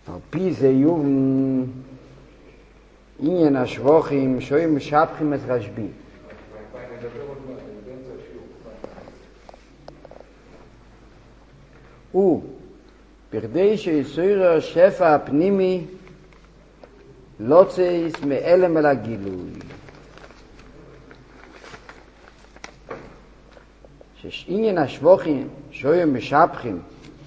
על פי זה יובן עניין השבוכים שהיו משבחים את רשב"י. בכדי שיסויר השפע הפנימי לא צייס מאלם אל הגילוי. שעניין השבוכים שהיו משבחים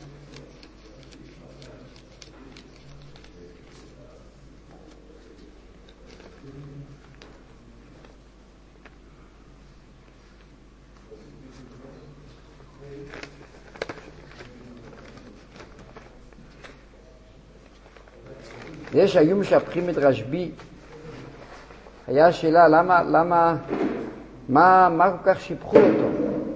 זה שהיו משבחים את רשב"י, היה שאלה מה כל כך שיבחו אותו?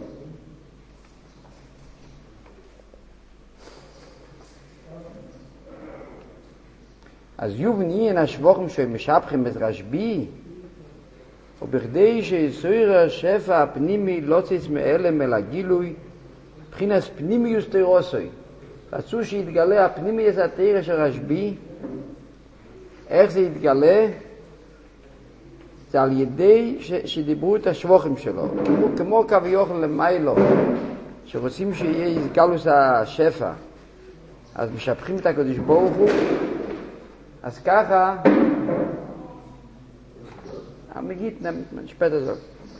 אז יובן עניין השבוכים שהם משבחים את רשב"י, ובכדי שיסויר השפע הפנימי לא צייס מאלם אל הגילוי, מבחינת פנימיוס תירוסוי. רצו שיתגלה הפנימיוס התירא של רשב"י. איך זה יתגלה? זה על ידי שדיברו את השבוכים שלו. כמו קו יוכל למיילו, שרוצים שיהיה יתגלוס השפע. אז משבחים את הקדוש ברוך הוא. אז ככה, המגיד נשפט הזאת.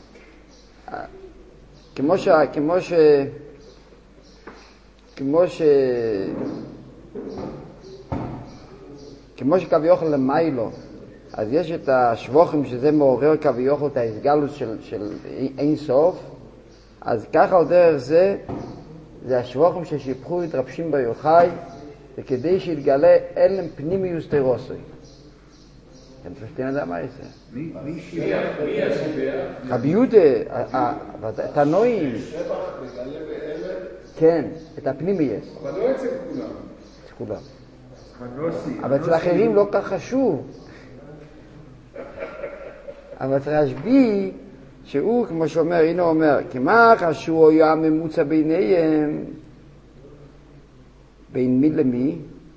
כמו שקו יוכל למיילו, אז יש את השבוכים שזה מעורר קו יוכל את ההסגלות של אין סוף, אז ככה על דרך זה השבוכים ששיבחו את רב שמעון בר יוחאי, וכדי שיתגלה אלם פנימיוס תירוסוי. אתם פשוטים לדעת מה זה? מי השיבח? רבי יהודה, התנועים. שבח מגלה באלם? כן, את הפנימיוס. אבל לא אצל כולם. אצל כולם. אבל אצל אחרים לא כך חשוב. אבל אצל רשב"י, שהוא כמו שאומר, הנה אומר, כמה חשוב היה הממוצע ביניהם, בין מי למי?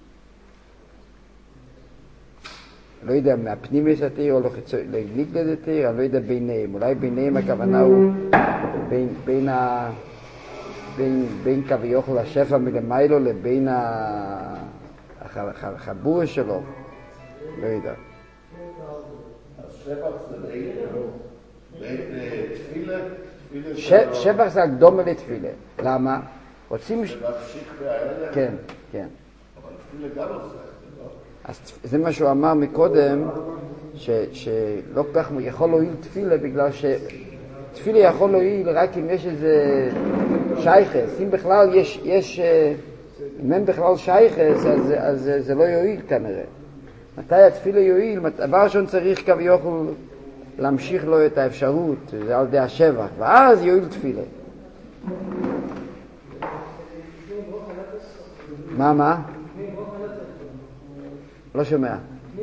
לא יודע, מהפנימיוס התיר או לנגלד התיר, אני לא יודע ביניהם. אולי ביניהם הכוונה הוא בין קו יוכל השפע מלמיילו לבין החבורה שלו. לא יודע. אז שבח זה בין תפילה? שבח זה הקדומה לתפילה. למה? רוצים... להמשיך באלה? כן, כן. אבל תפילה גם עושה. אז זה מה שהוא אמר מקודם, שלא כל כך יכול להועיל תפילה, בגלל שתפילה יכול להועיל רק אם יש איזה שייכס. אם בכלל אם אין בכלל שייכס, אז זה לא יועיל כנראה. מתי התפילה יועיל? דבר ראשון צריך קו יוכל להמשיך לו את האפשרות, זה על ידי השבח, ואז יועיל תפילה. מה? לא שומע.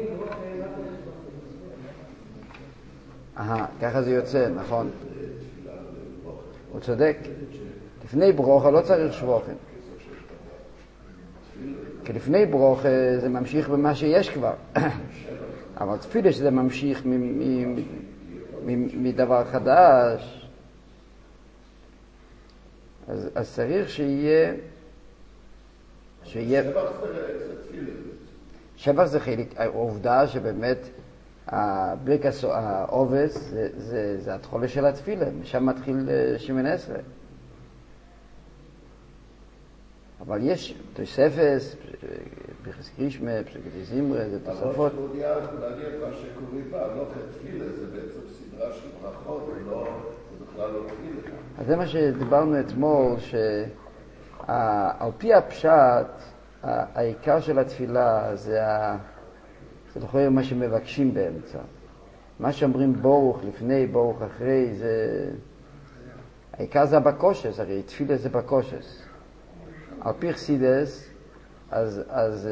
ככה זה יוצא, נכון. הוא צודק. לפני ברוכה לא צריך שבוכים. כי לפני ברוכה זה ממשיך במה שיש כבר. אבל תפילה שזה ממשיך מדבר חדש. אז צריך שיהיה... שבח זה חלק, העובדה שבאמת הברכס העובס זה התחולה של התפילה, משם מתחיל שמן עשרה. אבל יש תוספס, ברכס קרישמה, פסוקי זמרה, זה תוספות. אבל שכודיה, להגיד מה שקוראים בה, לא כתפילה, זה בעצם סדרה של ברכות, זה בכלל לא תפילה. אז זה מה שדיברנו אתמול, שעל פי הפשט, העיקר של התפילה זה לכאורה מה שמבקשים באמצע. מה שאומרים ברוך לפני, ברוך אחרי, העיקר זה הבקושס, הרי תפילה זה בקושס. על פי חסידס, אז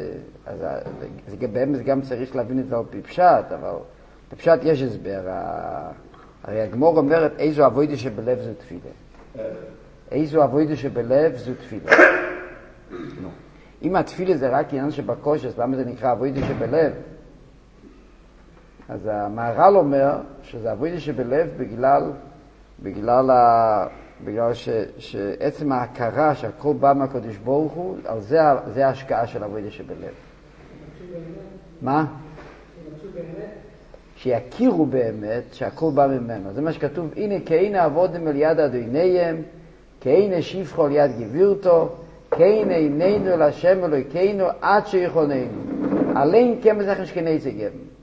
באמת גם צריך להבין את זה על פי פשט, אבל בפשט יש הסבר. הרי הגמור אומרת איזו עבודה שבלב זו תפילה. איזו עבודה שבלב זו תפילה. אם התפילה זה רק עניין שבקושי, אז למה זה נקרא אבוידה שבלב? אז המהר"ל אומר שזה אבוידה שבלב בגלל שעצם ההכרה שהכל בא מהקדוש ברוך הוא, על זה ההשקעה של אבוידה שבלב. מה? שיכירו באמת שהכל בא ממנו. זה מה שכתוב, הנה כהנה עבודם אל יד אדוניהם, כהנה שפחו על יד גבירתו, כהנה עינינו להשם אלוהינו עד שיכוננו. עליהם כמה זכן שכני זה גבם.